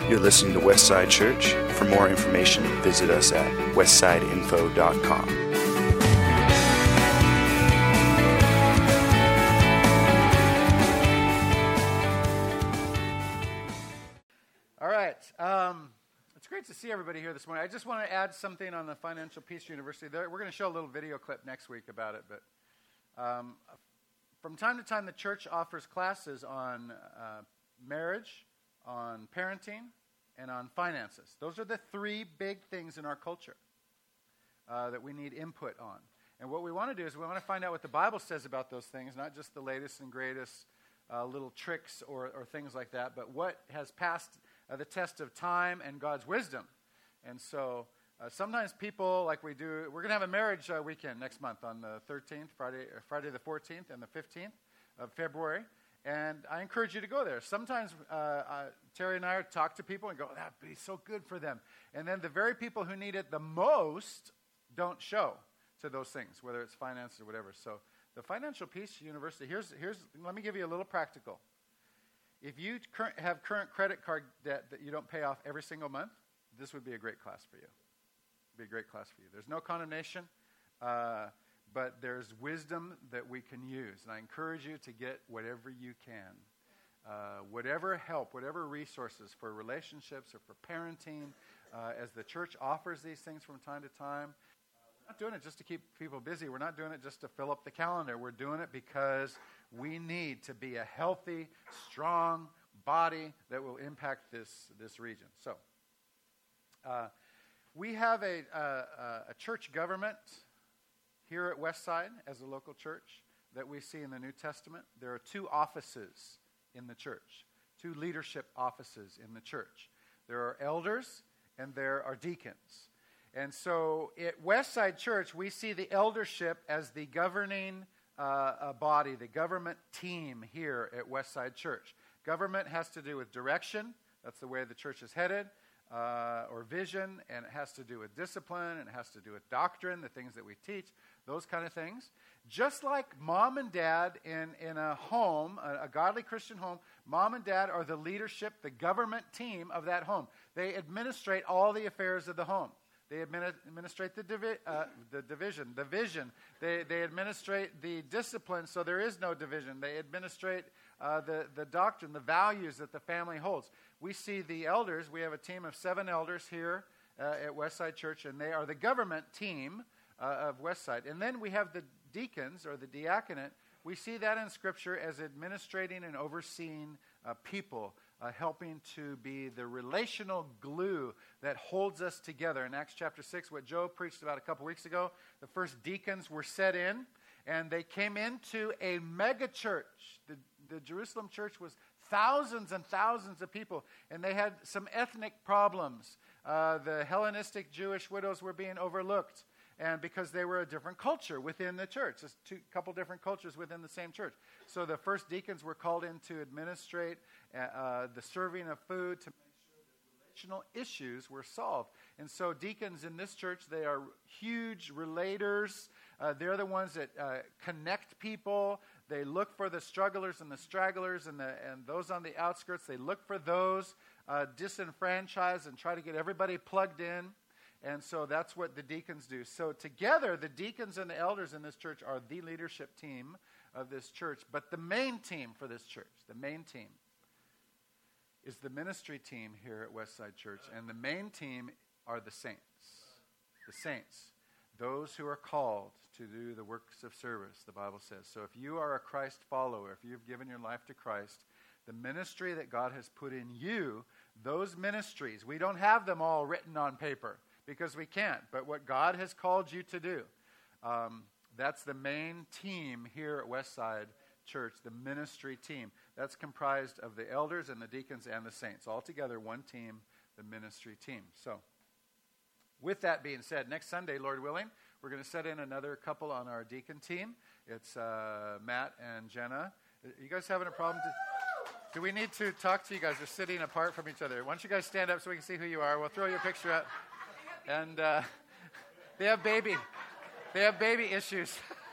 You're listening to Westside Church. For more information, visit us at westsideinfo.com. All right. It's great to see everybody here this morning. I just want to add something on the Financial Peace University. We're going to show a little video clip next week about it, but from time to time, the church offers classes on marriage, on parenting, and on finances. Those are the three big things in our culture that we need input on. And what we want to do is we want to find out what the Bible says about those things, not just the latest and greatest little tricks or things like that, but what has passed the test of time and God's wisdom. And so sometimes people, like we do, we're going to have a marriage weekend next month on the 13th, Friday the 14th and the 15th of February. And I encourage you to go there. Sometimes Terry and I talk to people and go, that'd be so good for them. And then the very people who need it the most don't show to those things, whether it's finance or whatever. So the Financial Peace University, here's let me give you a little practical. If you have current credit card debt that you don't pay off every single month, this would be a great class for you. It'd be a great class for you. There's no condemnation, but there's wisdom that we can use. And I encourage you to get whatever you can. Whatever help, whatever resources for relationships or for parenting, as the church offers these things from time to time. We're not doing it just to keep people busy. We're not doing it just to fill up the calendar. We're doing it because we need to be a healthy, strong body that will impact this region. So, we have a church government here at Westside as a local church that we see in the New Testament. There are two offices in the church, two leadership offices in the church. There are elders and there are deacons. And so at Westside Church, we see the eldership as the governing body, the government team here at Westside Church. Government has to do with direction. That's the way the church is headed, or vision, and it has to do with discipline, and it has to do with doctrine, the things that we teach, those kind of things. Just like mom and dad in a home, a godly Christian home, mom and dad are the leadership, the government team of that home. They administrate all the affairs of the home. They administrate the division, the vision. They administrate the discipline, so there is no division. They administrate the doctrine, the values that the family holds. We see the elders. We have a team of 7 elders here at Westside Church, and they are the government team of Westside. And then we have the deacons, or the diaconate. We see that in Scripture as administrating and overseeing people, helping to be the relational glue that holds us together. In Acts chapter 6, what Joe preached about a couple weeks ago, the first deacons were set in, and they came into a mega church. The Jerusalem church was thousands and thousands of people, and they had some ethnic problems. The Hellenistic Jewish widows were being overlooked, and because they were a different culture within the church. There's a couple different cultures within the same church. So the first deacons were called in to administrate the serving of food to make sure that relational issues were solved. And so deacons in this church, they are huge relators. They're the ones that connect people. They look for the strugglers and the stragglers and those on the outskirts. They look for those disenfranchised and try to get everybody plugged in. And so that's what the deacons do. So together, the deacons and the elders in this church are the leadership team of this church. But the main team for this church, the main team, is the ministry team here at Westside Church. And the main team are the saints. The saints. Those who are called to do the works of service, the Bible says. So if you are a Christ follower, if you've given your life to Christ, the ministry that God has put in you, those ministries, we don't have them all written on paper, because we can't. But what God has called you to do, that's the main team here at Westside Church, the ministry team. That's comprised of the elders and the deacons and the saints. All together, one team, the ministry team. So, with that being said, next Sunday, Lord willing, we're going to set in another couple on our deacon team. It's Matt and Jenna. You guys having a problem? Do we need to talk to you guys? You're sitting apart from each other. Why don't you guys stand up so we can see who you are? We'll throw your picture up. And they have baby issues.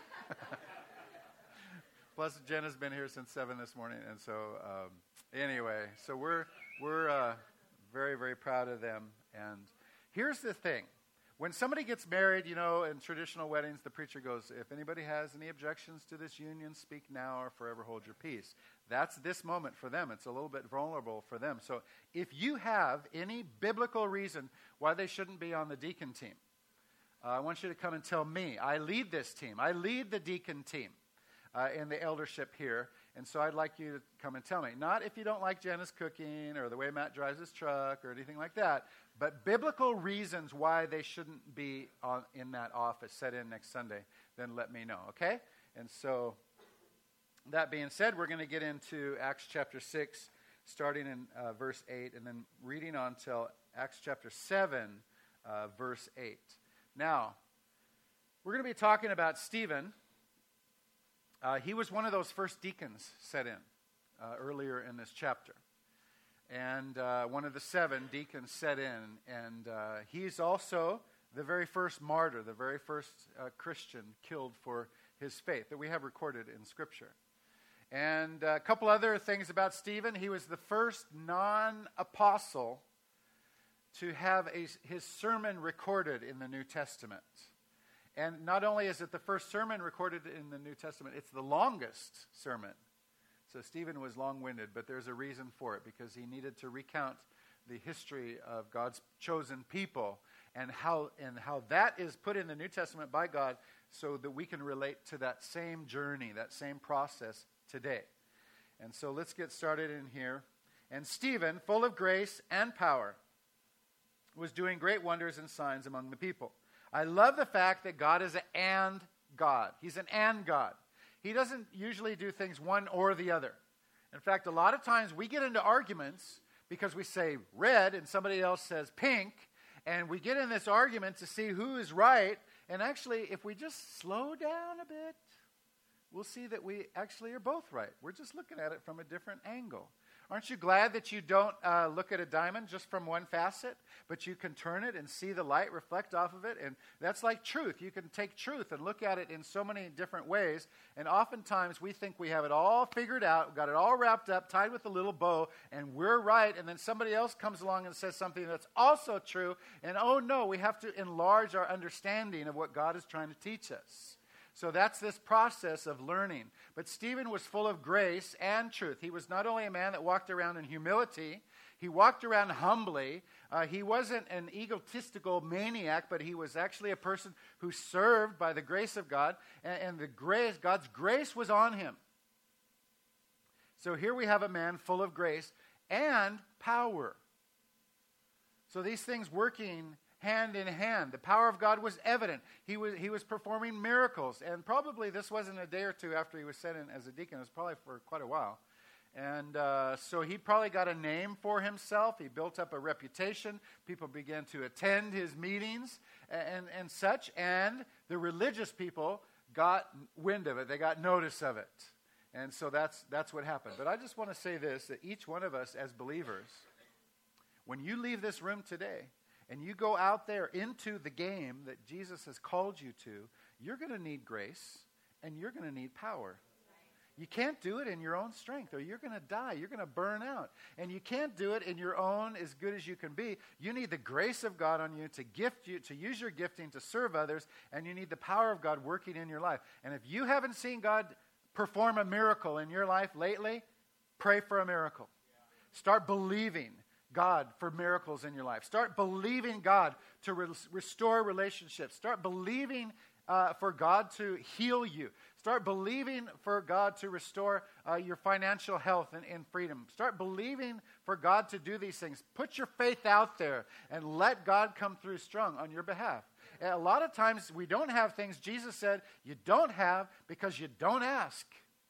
Plus, Jenna's been here since 7 this morning, and so anyway, so we're very, very proud of them. And here's the thing. When somebody gets married, you know, in traditional weddings, the preacher goes, if anybody has any objections to this union, speak now or forever hold your peace. That's this moment for them. It's a little bit vulnerable for them. So if you have any biblical reason why they shouldn't be on the deacon team, I want you to come and tell me. I lead this team. I lead the deacon team in the eldership here. And so I'd like you to come and tell me. Not if you don't like Janice cooking or the way Matt drives his truck or anything like that, but biblical reasons why they shouldn't be in that office set in next Sunday, then let me know, okay? And so that being said, we're going to get into Acts chapter 6, starting in verse 8, and then reading on till Acts chapter 7, verse 8. Now, we're going to be talking about Stephen. He was one of those first deacons set in earlier in this chapter. And one of the 7 deacons set in. And he's also the very first martyr, the very first Christian killed for his faith that we have recorded in Scripture. And a couple other things about Stephen. He was the first non-apostle to have his sermon recorded in the New Testament. And not only is it the first sermon recorded in the New Testament, it's the longest sermon. So Stephen was long-winded, but there's a reason for it, because he needed to recount the history of God's chosen people and how that is put in the New Testament by God so that we can relate to that same journey, that same process today. And so let's get started in here. And Stephen, full of grace and power, was doing great wonders and signs among the people. I love the fact that God is an and God. He's an and God. He doesn't usually do things one or the other. In fact, a lot of times we get into arguments because we say red and somebody else says pink, and we get in this argument to see who is right. And actually, if we just slow down a bit, we'll see that we actually are both right. We're just looking at it from a different angle. Aren't you glad that you don't look at a diamond just from one facet, but you can turn it and see the light reflect off of it? And that's like truth. You can take truth and look at it in so many different ways. And oftentimes we think we have it all figured out, got it all wrapped up, tied with a little bow, and we're right. And then somebody else comes along and says something that's also true. And oh no, we have to enlarge our understanding of what God is trying to teach us. So that's this process of learning. But Stephen was full of grace and truth. He was not only a man that walked around in humility, he walked around humbly. He wasn't an egotistical maniac, but he was actually a person who served by the grace of God, and God's grace was on him. So here we have a man full of grace and power. So these things working hand in hand. The power of God was evident. He was performing miracles. And probably this wasn't a day or two after he was set in as a deacon. It was probably for quite a while. And so he probably got a name for himself. He built up a reputation. People began to attend his meetings and such. And the religious people got wind of it. They got notice of it. And so that's what happened. But I just want to say this, that each one of us as believers, when you leave this room today, and you go out there into the game that Jesus has called you to, you're going to need grace and you're going to need power. You can't do it in your own strength, or you're going to die. You're going to burn out. And you can't do it in your own as good as you can be. You need the grace of God on you to gift you, to use your gifting to serve others, and you need the power of God working in your life. And if you haven't seen God perform a miracle in your life lately, pray for a miracle. Start believing God for miracles in your life. Start believing God to restore relationships. Start believing for God to heal you. Start believing for God to restore your financial health and freedom. Start believing for God to do these things. Put your faith out there and let God come through strong on your behalf. And a lot of times we don't have things Jesus said you don't have because you don't ask.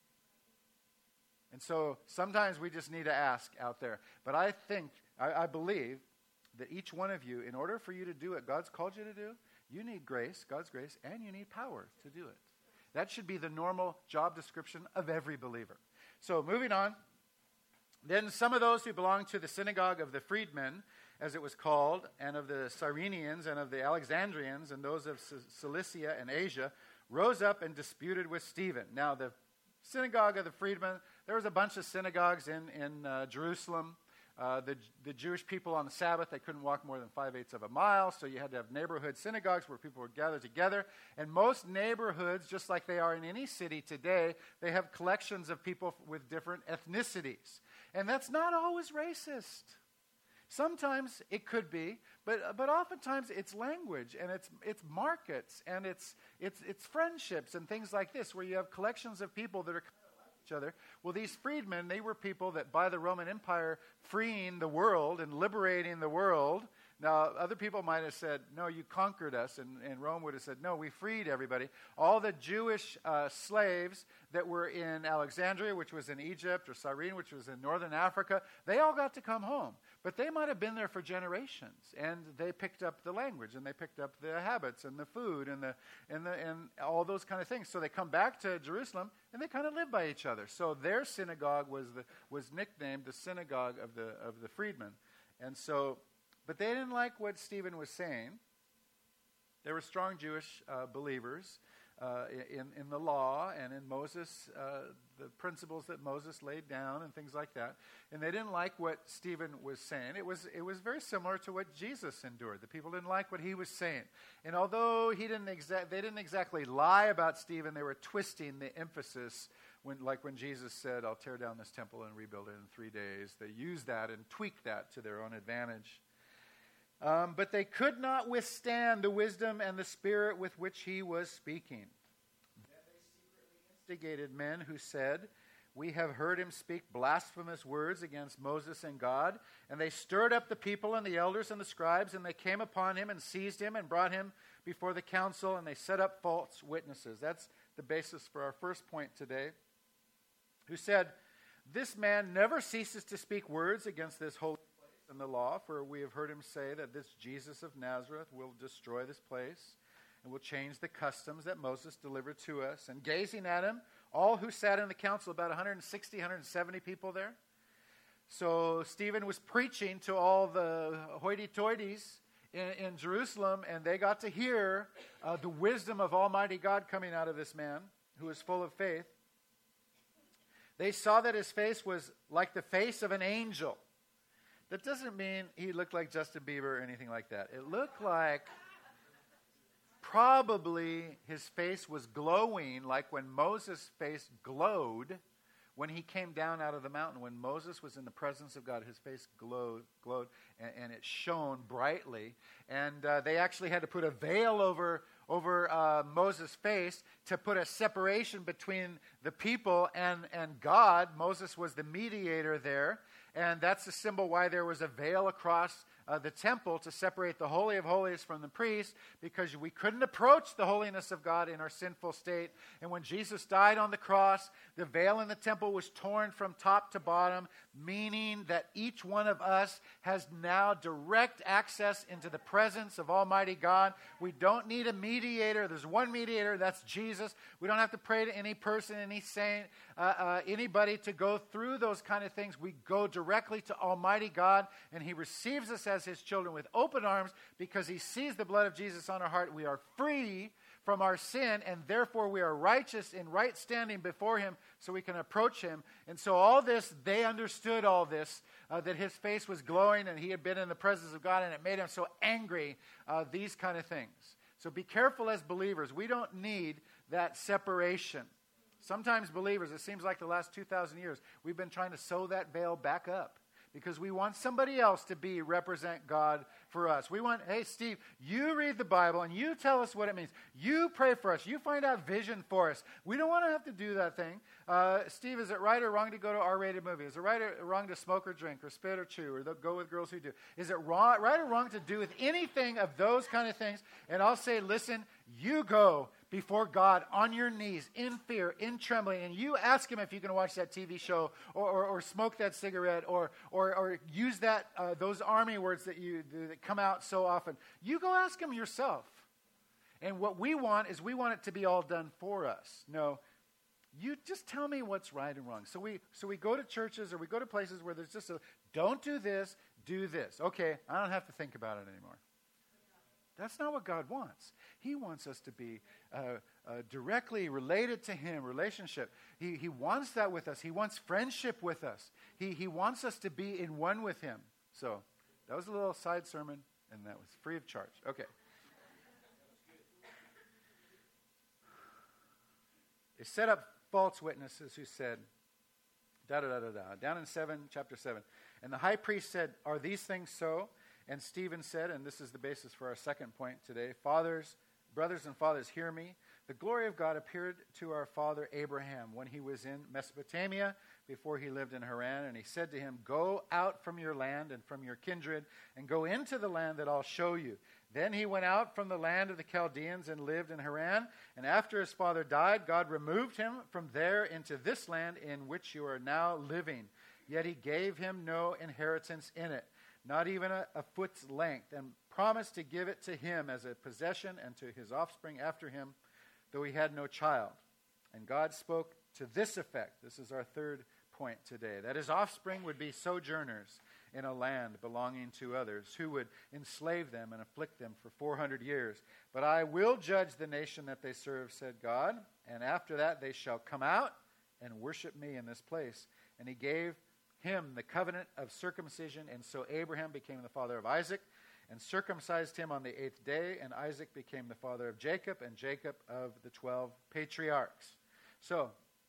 And so sometimes we just need to ask out there. But I believe that each one of you, in order for you to do what God's called you to do, you need grace, God's grace, and you need power to do it. That should be the normal job description of every believer. So moving on, then some of those who belonged to the synagogue of the freedmen, as it was called, and of the Cyrenians and of the Alexandrians and those of Cilicia and Asia, rose up and disputed with Stephen. Now the synagogue of the freedmen, there was a bunch of synagogues in Jerusalem. The Jewish people on the Sabbath, they couldn't walk more than 5/8 of a mile, so you had to have neighborhood synagogues where people would gather together. And most neighborhoods, just like they are in any city today, they have collections of people with different ethnicities. And that's not always racist. Sometimes it could be, but oftentimes it's language and it's markets and it's friendships and things like this, where you have collections of people that are kind of like each other. Well, these freedmen, they were people that by the Roman Empire freeing the world and liberating the world. Now, other people might have said, no, you conquered us, and Rome would have said, no, we freed everybody. All the Jewish slaves that were in Alexandria, which was in Egypt, or Cyrene, which was in northern Africa, they all got to come home. But they might have been there for generations, and they picked up the language, and they picked up the habits, and the food, and all those kind of things. So they come back to Jerusalem, and they kind of live by each other. So their synagogue was nicknamed the synagogue of the freedmen. And so, but they didn't like what Stephen was saying. There were strong Jewish believers in the law and in Moses, the principles that Moses laid down and things like that. And they didn't like what Stephen was saying. It was very similar to what Jesus endured. The people didn't like what he was saying. And although they didn't exactly lie about Stephen, they were twisting the emphasis when Jesus said, I'll tear down this temple and rebuild it in 3 days. They used that and tweaked that to their own advantage. But they could not withstand the wisdom and the spirit with which he was speaking. Then they secretly instigated men who said, we have heard him speak blasphemous words against Moses and God. And they stirred up the people and the elders and the scribes, and they came upon him and seized him and brought him before the council, and they set up false witnesses. That's the basis for our first point today. Who said, this man never ceases to speak words against this holy in the law, for we have heard him say that this Jesus of Nazareth will destroy this place and will change the customs that Moses delivered to us. And gazing at him, all who sat in the council, about 160, 170 people there. So Stephen was preaching to all the hoity-toities in Jerusalem, and they got to hear the wisdom of Almighty God coming out of this man who was full of faith. They saw that his face was like the face of an angel. That doesn't mean he looked like Justin Bieber or anything like that. It looked like probably his face was glowing, like when Moses' face glowed when he came down out of the mountain. When Moses was in the presence of God, his face glowed and it shone brightly. And they actually had to put a veil over Moses' face to put a separation between the people and God. Moses was the mediator there. And that's the symbol why there was a veil across the temple to separate the Holy of Holies from the priest, because we couldn't approach the holiness of God in our sinful state. And when Jesus died on the cross, the veil in the temple was torn from top to bottom, meaning that each one of us has now direct access into the presence of Almighty God. We don't need a mediator. There's one mediator, that's Jesus. We don't have to pray to any person, any saint, anybody to go through those kind of things. We go directly to Almighty God, and he receives us as his children with open arms because he sees the blood of Jesus on our heart. We are free from our sin, and therefore we are righteous in right standing before him, so we can approach him. And so all this, they understood all this, that his face was glowing and he had been in the presence of God, and it made him so angry, these kind of things. So be careful as believers. We don't need that separation. Sometimes believers, it seems like the last 2,000 years, we've been trying to sew that veil back up because we want somebody else to represent God for us. We want, hey, Steve, you read the Bible and you tell us what it means. You pray for us. You find out vision for us. We don't want to have to do that thing. Steve, is it right or wrong to go to R-rated movies? Is it right or wrong to smoke or drink or spit or chew or go with girls who do? Is it right or wrong to do with anything of those kind of things? And I'll say, listen, you go before God on your knees, in fear, in trembling, and you ask him if you can watch that TV show or smoke that cigarette or use that those army words that come out so often. You go ask him yourself. And what we want is we want it to be all done for us. No, you just tell me what's right and wrong. So we go to churches or we go to places where there's just don't do this, do this. Okay, I don't have to think about it anymore. That's not what God wants. He wants us to be directly related to Him, relationship. He wants that with us. He wants friendship with us. He wants us to be in one with Him. So that was a little side sermon, and that was free of charge. Okay. They set up false witnesses who said, da-da-da-da-da, down in chapter 7. And the high priest said, "Are these things so?" And Stephen said, and this is the basis for our second point today, "Fathers, brothers and fathers, hear me. The glory of God appeared to our father Abraham when he was in Mesopotamia, before he lived in Haran. And he said to him, 'Go out from your land and from your kindred, and go into the land that I'll show you.' Then he went out from the land of the Chaldeans and lived in Haran. And after his father died, God removed him from there into this land in which you are now living. Yet he gave him no inheritance in it, not even a foot's length, and promised to give it to him as a possession and to his offspring after him, though he had no child. And God spoke to this effect." This is our third point today, "that his offspring would be sojourners in a land belonging to others, who would enslave them and afflict them for 400 years. But I will judge the nation that they serve, said God, and after that they shall come out and worship me in this place. And he gave him the covenant of circumcision, and so Abraham became the father of Isaac, and circumcised him on the 8th day, and Isaac became the father of Jacob, and Jacob of the 12 patriarchs." So,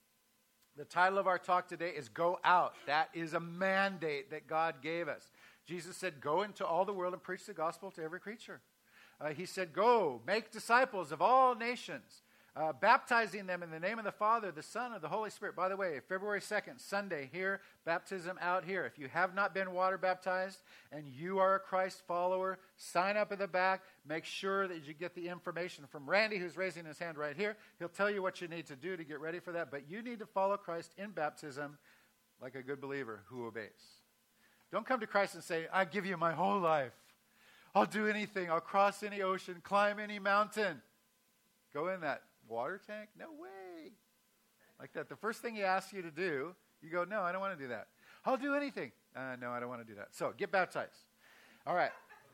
the title of our talk today is Go Out. That is a mandate that God gave us. Jesus said, "Go into all the world and preach the gospel to every creature." He said, "Go, make disciples of all nations, baptizing them in the name of the Father, the Son, and the Holy Spirit." By the way, February 2nd, Sunday here, baptism out here. If you have not been water baptized and you are a Christ follower, sign up in the back. Make sure that you get the information from Randy, who's raising his hand right here. He'll tell you what you need to do to get ready for that. But you need to follow Christ in baptism like a good believer who obeys. Don't come to Christ and say, "I give you my whole life. I'll do anything. I'll cross any ocean, climb any mountain." Go in that water tank? No way. Like that. The first thing he asks you to do, you go, "No, I don't want to do that." "I'll do anything." No, I don't want to do that. So get baptized. All right.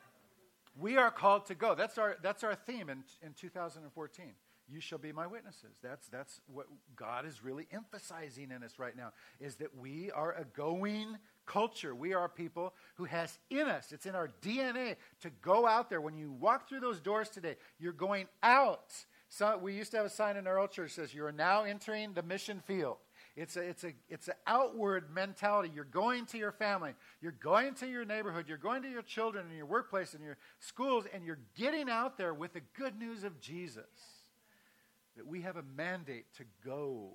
We are called to go. That's our theme in 2014. You shall be my witnesses. That's what God is really emphasizing in us right now, is that we are a going culture. We are people who has in us, it's in our DNA to go out there. When you walk through those doors today, you're going out. So we used to have a sign in our old church that says, "You are now entering the mission field." It's an outward mentality. You're going to your family. You're going to your neighborhood. You're going to your children and your workplace and your schools, and you're getting out there with the good news of Jesus. That we have a mandate to go.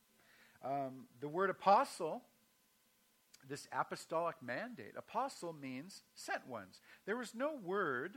The word apostle, this apostolic mandate, apostle means sent ones. There was no word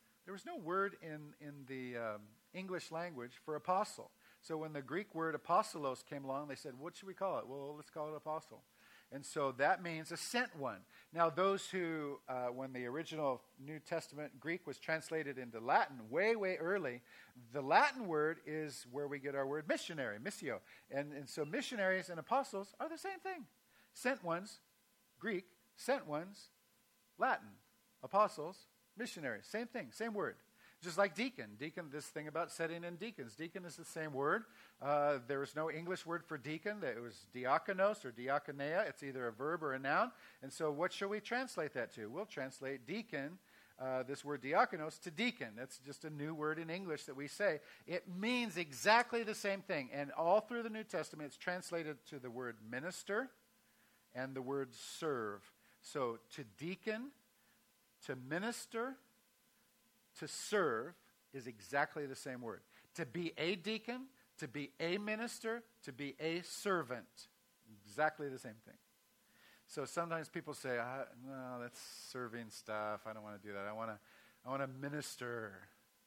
in the English language for apostle. So when the Greek word apostolos came along, they said, "What should we call it?" "Well, let's call it apostle." And so that means a sent one. Now those who, when the original New Testament Greek was translated into Latin way, way early, the Latin word is where we get our word missionary, missio. And so missionaries and apostles are the same thing. Sent ones, Greek, sent ones, Latin, apostles, missionaries, same thing, same word. Just like deacon. Deacon, this thing about setting in deacons. Deacon is the same word. There was no English word for deacon. It was diakonos or diakonia. It's either a verb or a noun. And so what shall we translate that to? We'll translate deacon, this word diakonos, to deacon. That's just a new word in English that we say. It means exactly the same thing. And all through the New Testament, it's translated to the word minister and the word serve. So to deacon, to minister, to serve is exactly the same word. To be a deacon, to be a minister, to be a servant. Exactly the same thing. So sometimes people say, "No, that's serving stuff. I don't want to do that. I want to minister."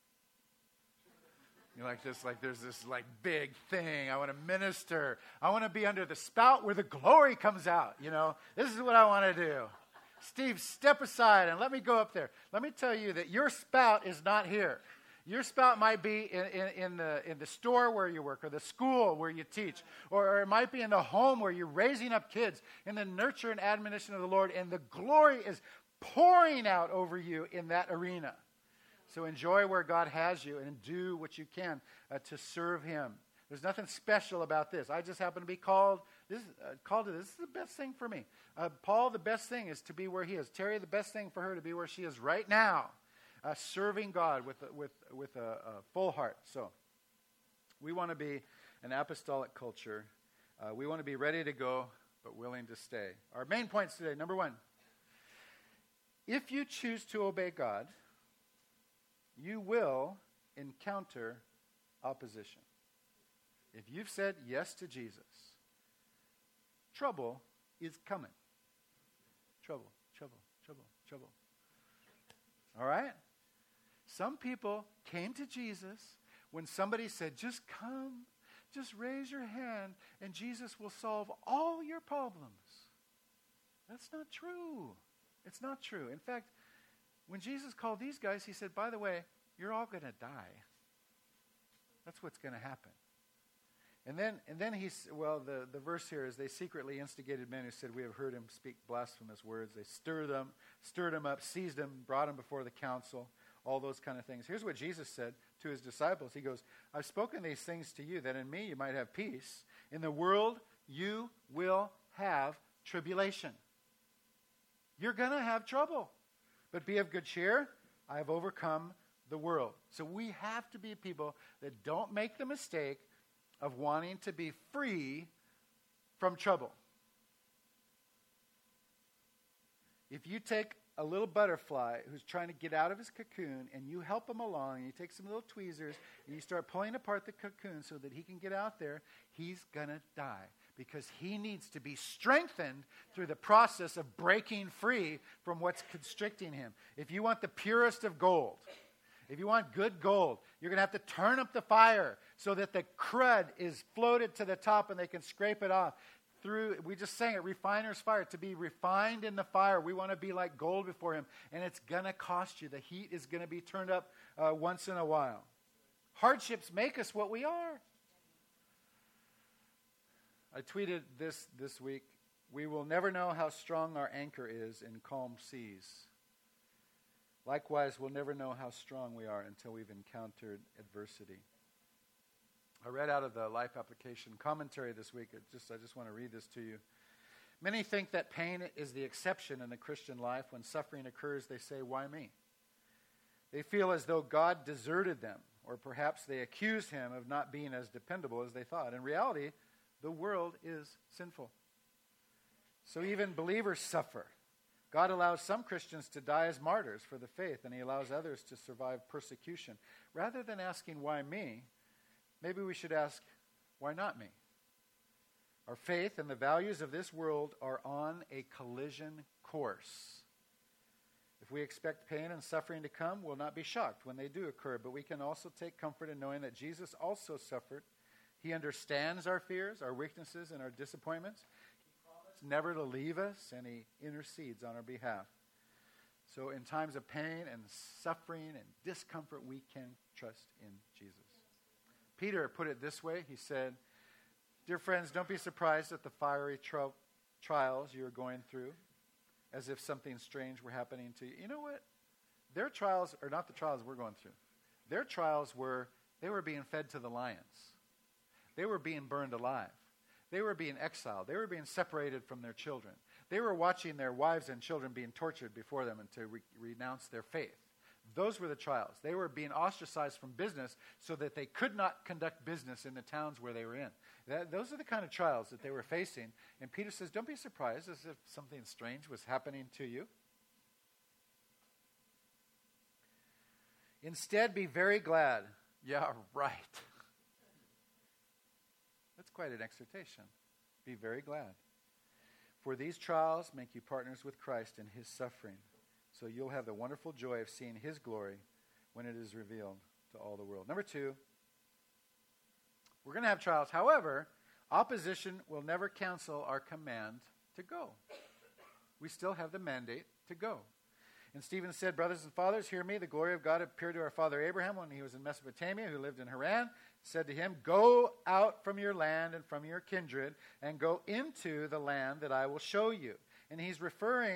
You're like this, like there's this like big thing. I want to minister. I want to be under the spout where the glory comes out. This is what I want to do. Steve, step aside and let me go up there. Let me tell you that your spout is not here. Your spout might be in the store where you work, or the school where you teach, or it might be in the home where you're raising up kids, in the nurture and admonition of the Lord, and the glory is pouring out over you in that arena. So enjoy where God has you and do what you can to serve him. There's nothing special about this. I just happen to be called to this. This is the best thing for me. Paul, the best thing is to be where he is. Terry, the best thing for her to be where she is right now, serving God with a full heart. So we want to be an apostolic culture. We want to be ready to go, but willing to stay. Our main points today. Number one, if you choose to obey God, you will encounter opposition. If you've said yes to Jesus, trouble is coming. Trouble. All right? Some people came to Jesus when somebody said, just come, just raise your hand, and Jesus will solve all your problems. That's not true. It's not true. In fact, when Jesus called these guys, he said, by the way, you're all going to die. That's what's going to happen. And then the verse here is they secretly instigated men who said, we have heard him speak blasphemous words. They stirred him up, seized him, brought him before the council, all those kind of things. Here's what Jesus said to his disciples. He goes, I've spoken these things to you, that in me you might have peace. In the world you will have tribulation. You're going to have trouble. But be of good cheer. I have overcome the world. So we have to be people that don't make the mistake of wanting to be free from trouble. If you take a little butterfly who's trying to get out of his cocoon and you help him along, and you take some little tweezers and you start pulling apart the cocoon so that he can get out there, he's going to die because he needs to be strengthened through the process of breaking free from what's constricting him. If you want the purest of gold, if you want good gold, you're going to have to turn up the fire so that the crud is floated to the top and they can scrape it off. We just sang it, refiner's fire, to be refined in the fire. We want to be like gold before him, and it's going to cost you. The heat is going to be turned up once in a while. Hardships make us what we are. I tweeted this week, we will never know how strong our anchor is in calm seas. Likewise, we'll never know how strong we are until we've encountered adversity. I read out of the Life Application commentary this week. I just want to read this to you. Many think that pain is the exception in the Christian life. When suffering occurs, they say, why me? They feel as though God deserted them, or perhaps they accuse him of not being as dependable as they thought. In reality, the world is sinful. So even believers suffer. God allows some Christians to die as martyrs for the faith, and he allows others to survive persecution. Rather than asking, why me? Maybe we should ask, why not me? Our faith and the values of this world are on a collision course. If we expect pain and suffering to come, we'll not be shocked when they do occur, but we can also take comfort in knowing that Jesus also suffered. He understands our fears, our weaknesses, and our disappointments. He promised never to leave us, and he intercedes on our behalf. So in times of pain and suffering and discomfort, we can trust in Jesus. Peter put it this way. He said, dear friends, don't be surprised at the fiery trials you're going through, as if something strange were happening to you. You know what? Their trials are not the trials we're going through. Their trials were, they were being fed to the lions. They were being burned alive. They were being exiled. They were being separated from their children. They were watching their wives and children being tortured before them and to renounce their faith. Those were the trials. They were being ostracized from business so that they could not conduct business in the towns where they were in. Those are the kind of trials that they were facing. And Peter says, don't be surprised as if something strange was happening to you. Instead, be very glad. Yeah, right. That's quite an exhortation. Be very glad. For these trials make you partners with Christ in his suffering. So you'll have the wonderful joy of seeing his glory when it is revealed to all the world. Number 2, we're going to have trials. However, opposition will never cancel our command to go. We still have the mandate to go. And Stephen said, brothers and fathers, hear me. The glory of God appeared to our father Abraham when he was in Mesopotamia, who lived in Haran. Said to him, go out from your land and from your kindred and go into the land that I will show you. And he's referring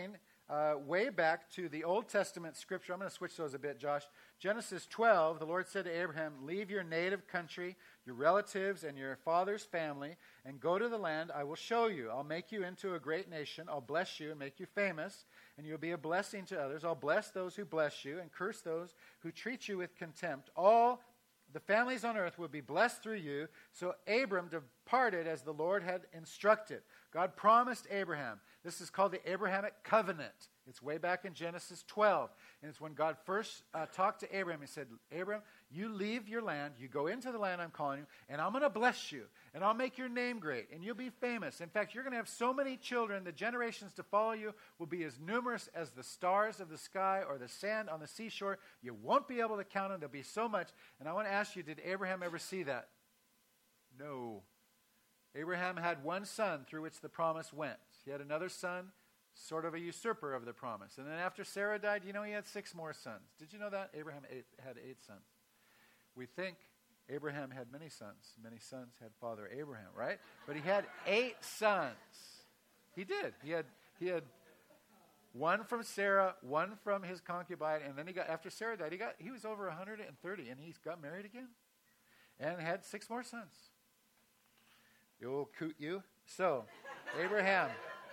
way back to the Old Testament scripture. I'm going to switch those a bit, Josh. Genesis 12, the Lord said to Abraham, leave your native country, your relatives, and your father's family, and go to the land I will show you. I'll make you into a great nation. I'll bless you and make you famous, and you'll be a blessing to others. I'll bless those who bless you and curse those who treat you with contempt. All the families on earth will be blessed through you. So Abram departed as the Lord had instructed. God promised Abraham. This is called the Abrahamic covenant. It's way back in Genesis 12. And it's when God first talked to Abraham. He said, Abraham, you leave your land, you go into the land I'm calling you, and I'm going to bless you, and I'll make your name great, and you'll be famous. In fact, you're going to have so many children, the generations to follow you will be as numerous as the stars of the sky or the sand on the seashore. You won't be able to count them. There'll be so much. And I want to ask you, did Abraham ever see that? No. Abraham had one son through which the promise went. He had another son, sort of a usurper of the promise. And then after Sarah died, you know, he had 6 more sons. Did you know that? Abraham had 8 sons. We think Abraham had many sons. Many sons had Father Abraham, right? But he had 8 sons. He did. He had one from Sarah, one from his concubine, and then after Sarah died, he was over 130, and he got married again and had 6 more sons. You'll coot you. So, Abraham,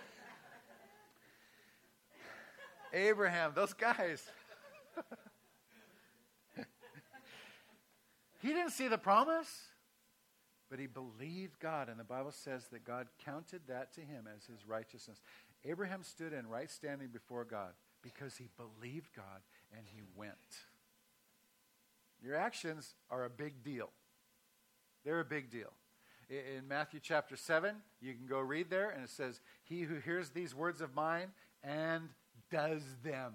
those guys. He didn't see the promise, but he believed God, and the Bible says that God counted that to him as his righteousness. Abraham stood in right standing before God because he believed God and he went. Your actions are a big deal. They're a big deal. In Matthew chapter 7, you can go read there, and it says, he who hears these words of mine and does them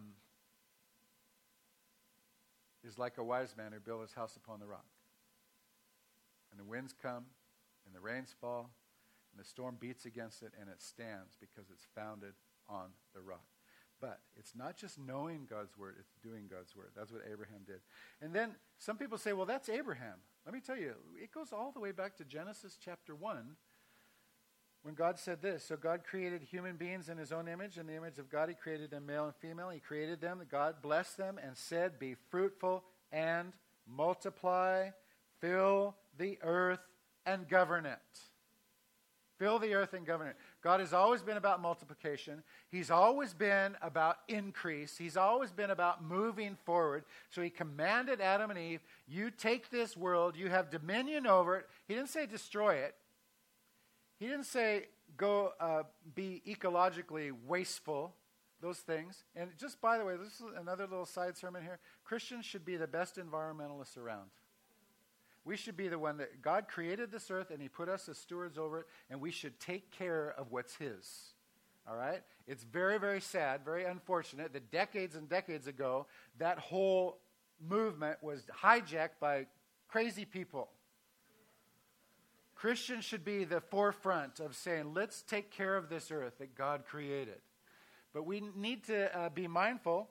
is like a wise man who built his house upon the rock. And the winds come, and the rains fall, and the storm beats against it, and it stands because it's founded on the rock. But it's not just knowing God's word, it's doing God's word. That's what Abraham did. And then some people say, well, that's Abraham. Let me tell you, it goes all the way back to Genesis chapter 1, when God said this. So God created human beings in his own image. In the image of God, he created them male and female. He created them. God blessed them and said, be fruitful and multiply, fill the earth and govern it. Fill the earth and govern it. God has always been about multiplication. He's always been about increase. He's always been about moving forward. So he commanded Adam and Eve, you take this world, you have dominion over it. He didn't say destroy it. He didn't say go be ecologically wasteful, those things. And just by the way, this is another little side sermon here. Christians should be the best environmentalists around. We should be the one that God created this earth and he put us as stewards over it, and we should take care of what's his. All right? It's very, very sad, very unfortunate that decades and decades ago, that whole movement was hijacked by crazy people. Christians should be the forefront of saying, let's take care of this earth that God created. But we need to be mindful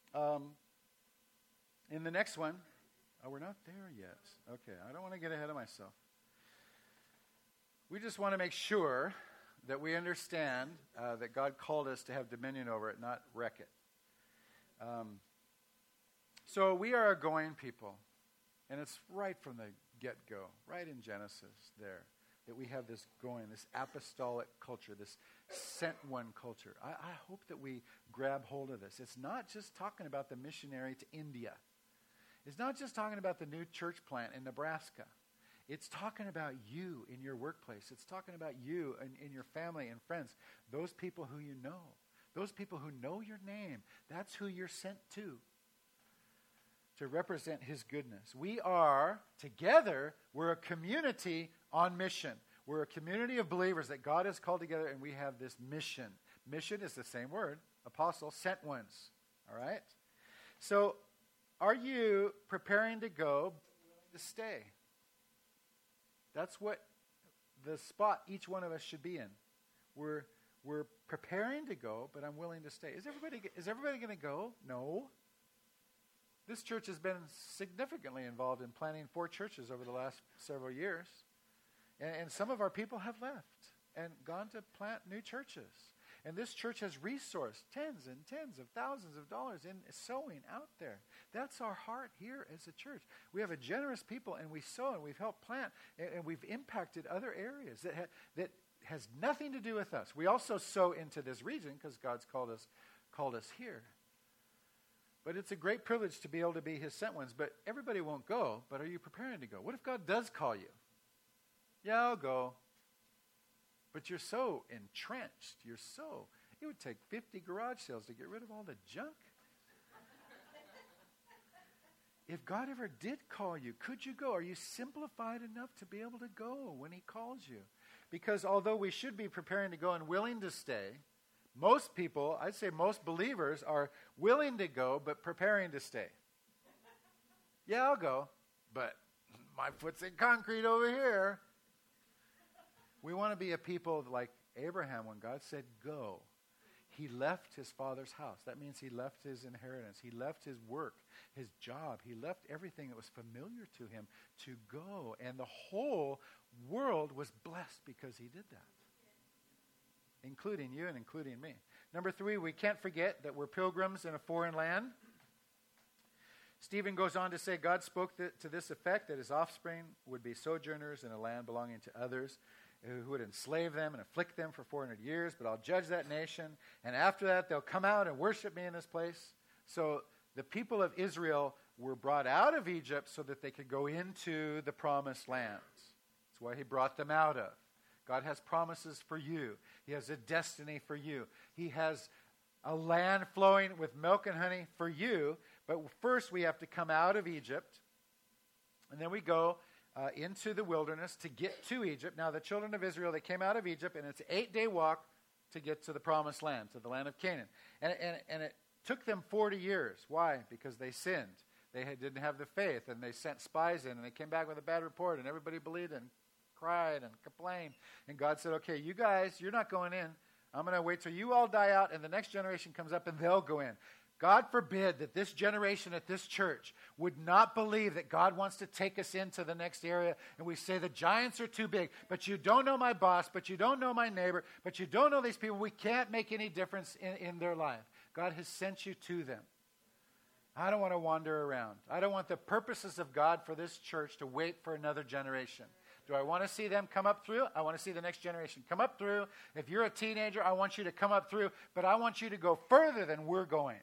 in the next one. Oh, we're not there yet. Okay, I don't want to get ahead of myself. We just want to make sure that we understand that God called us to have dominion over it, not wreck it. So we are a going people. And it's right from the get-go, right in Genesis there, that we have this going, this apostolic culture, this sent one culture. I hope that we grab hold of this. It's not just talking about the missionary to India. It's not just talking about the new church plant in Nebraska. It's talking about you in your workplace. It's talking about you in your family and friends, those people who you know, those people who know your name. That's who you're sent to represent his goodness. We are, together, we're a community on mission. We're a community of believers that God has called together, and we have this mission. Mission is the same word, apostle, sent ones. All right? So, are you preparing to go, to stay? That's what the spot each one of us should be in. We're preparing to go, but I'm willing to stay. Is everybody going to go? No. This church has been significantly involved in planting 4 churches over the last several years. And some of our people have left and gone to plant new churches. And this church has resourced tens and tens of thousands of dollars in sowing out there. That's our heart here as a church. We have a generous people, and we sow, and we've helped plant, and we've impacted other areas that has nothing to do with us. We also sow into this region because God's called us here. But it's a great privilege to be able to be his sent ones. But everybody won't go, but are you preparing to go? What if God does call you? Yeah, I'll go. But you're so entrenched. It would take 50 garage sales to get rid of all the junk. If God ever did call you, could you go? Are you simplified enough to be able to go when he calls you? Because although we should be preparing to go and willing to stay, most people, I'd say most believers, are willing to go but preparing to stay. Yeah, I'll go, but my foot's in concrete over here. We want to be a people like Abraham. When God said go, he left his father's house. That means he left his inheritance. He left his work, his job. He left everything that was familiar to him to go. And the whole world was blessed because he did that, including you and including me. Number 3, we can't forget that we're pilgrims in a foreign land. Stephen goes on to say God spoke to this effect, that his offspring would be sojourners in a land belonging to others, who would enslave them and afflict them for 400 years, but I'll judge that nation, and after that they'll come out and worship me in this place. So the people of Israel were brought out of Egypt so that they could go into the promised lands. That's why he brought them out of. God has promises for you. He has a destiny for you. He has a land flowing with milk and honey for you, but first we have to come out of Egypt, and then we go into the wilderness to get to Egypt. Now, the children of Israel, they came out of Egypt, and it's an 8-day walk to get to the promised land, to the land of Canaan. And it took them 40 years. Why? Because they sinned. They didn't have the faith, and they sent spies in, and they came back with a bad report, and everybody believed and cried and complained. And God said, okay, you guys, you're not going in. I'm going to wait till you all die out, and the next generation comes up, and they'll go in. God forbid that this generation at this church would not believe that God wants to take us into the next area, and we say the giants are too big, but you don't know my boss, but you don't know my neighbor, but you don't know these people. We can't make any difference in their life. God has sent you to them. I don't want to wander around. I don't want the purposes of God for this church to wait for another generation. Do I want to see them come up through? I want to see the next generation come up through. If you're a teenager, I want you to come up through, but I want you to go further than we're going.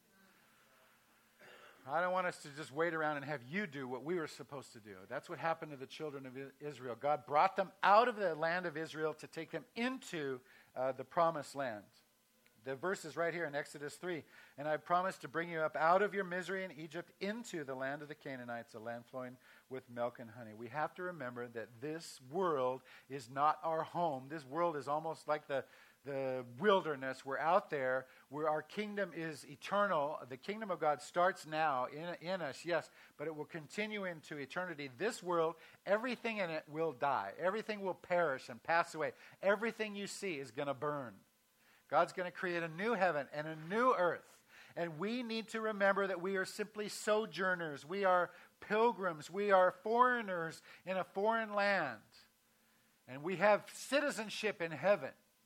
I don't want us to just wait around and have you do what we were supposed to do. That's what happened to the children of Israel. God brought them out of the land of Israel to take them into the promised land. The verse is right here in Exodus 3. And I promised to bring you up out of your misery in Egypt into the land of the Canaanites, a land flowing with milk and honey. We have to remember that this world is not our home. This world is almost like the wilderness. We're out there where our kingdom is eternal. The kingdom of God starts now in us, yes, but it will continue into eternity. This world, everything in it will die. Everything will perish and pass away. Everything you see is going to burn. God's going to create a new heaven and a new earth. And we need to remember that we are simply sojourners. We are pilgrims. We are foreigners in a foreign land. And we have citizenship in heaven.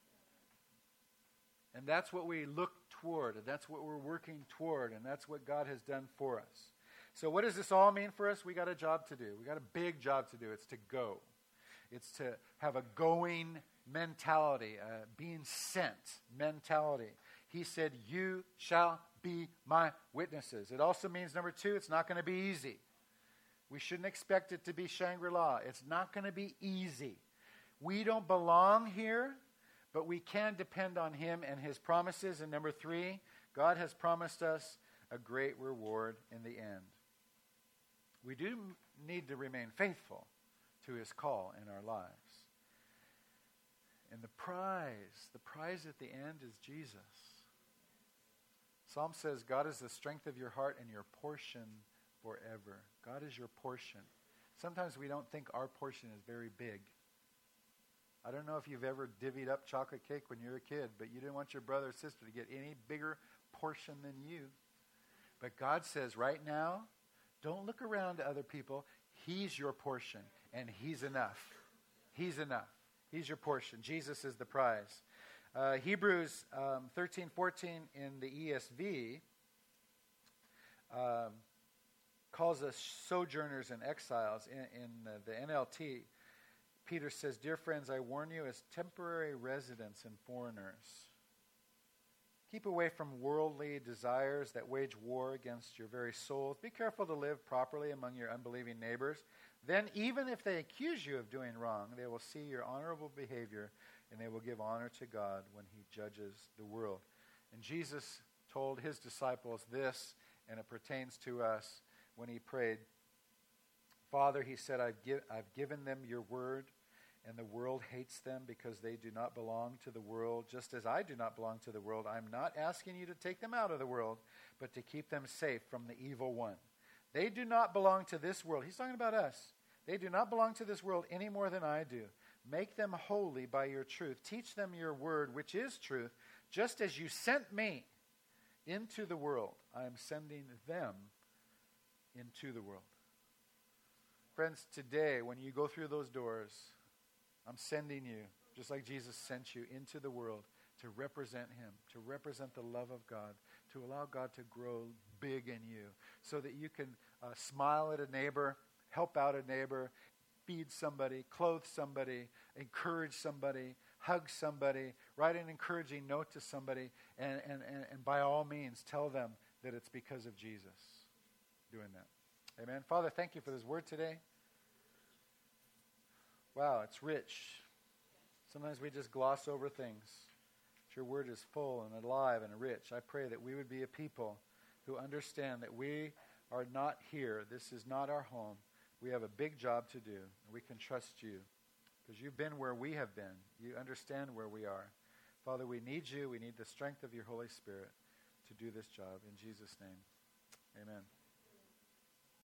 And that's what we look toward, and that's what we're working toward, and that's what God has done for us. So what does this all mean for us? We got a job to do. We got a big job to do. It's to go. It's to have a going mentality, a being sent mentality. He said, you shall be my witnesses. It also means, number 2, it's not going to be easy. We shouldn't expect it to be Shangri-La. It's not going to be easy. We don't belong here, but we can depend on him and his promises. And number 3, God has promised us a great reward in the end. We do need to remain faithful to his call in our lives. And the prize at the end is Jesus. Psalm says, God is the strength of your heart and your portion forever. God is your portion. Sometimes we don't think our portion is very big. I don't know if you've ever divvied up chocolate cake when you were a kid, but you didn't want your brother or sister to get any bigger portion than you. But God says right now, don't look around to other people. He's your portion, and he's enough. He's enough. He's your portion. Jesus is the prize. Hebrews 13:14 in the ESV calls us sojourners and exiles. In the NLT, Peter says, "Dear friends, I warn you as temporary residents and foreigners. Keep away from worldly desires that wage war against your very souls. Be careful to live properly among your unbelieving neighbors. Then, even if they accuse you of doing wrong, they will see your honorable behavior, and they will give honor to God when he judges the world." And Jesus told his disciples this, and it pertains to us when he prayed. "Father," he said, I've given them your word, and the world hates them because they do not belong to the world, just as I do not belong to the world. I'm not asking you to take them out of the world, but to keep them safe from the evil one. They do not belong to this world." He's talking about us. "They do not belong to this world any more than I do. Make them holy by your truth. Teach them your word, which is truth. Just as you sent me into the world, I am sending them into the world." Friends, today, when you go through those doors, I'm sending you, just like Jesus sent you, into the world to represent him, to represent the love of God, to allow God to grow big in you so that you can smile at a neighbor, help out a neighbor, feed somebody, clothe somebody, encourage somebody, hug somebody, write an encouraging note to somebody, and by all means tell them that it's because of Jesus doing that. Amen. Father, thank you for this word today. Wow, it's rich. Sometimes we just gloss over things. But your word is full and alive and rich. I pray that we would be a people who understand that we are not here. This is not our home. We have a big job to do. And we can trust you because you've been where we have been. You understand where we are. Father, we need you. We need the strength of your Holy Spirit to do this job. In Jesus' name, amen.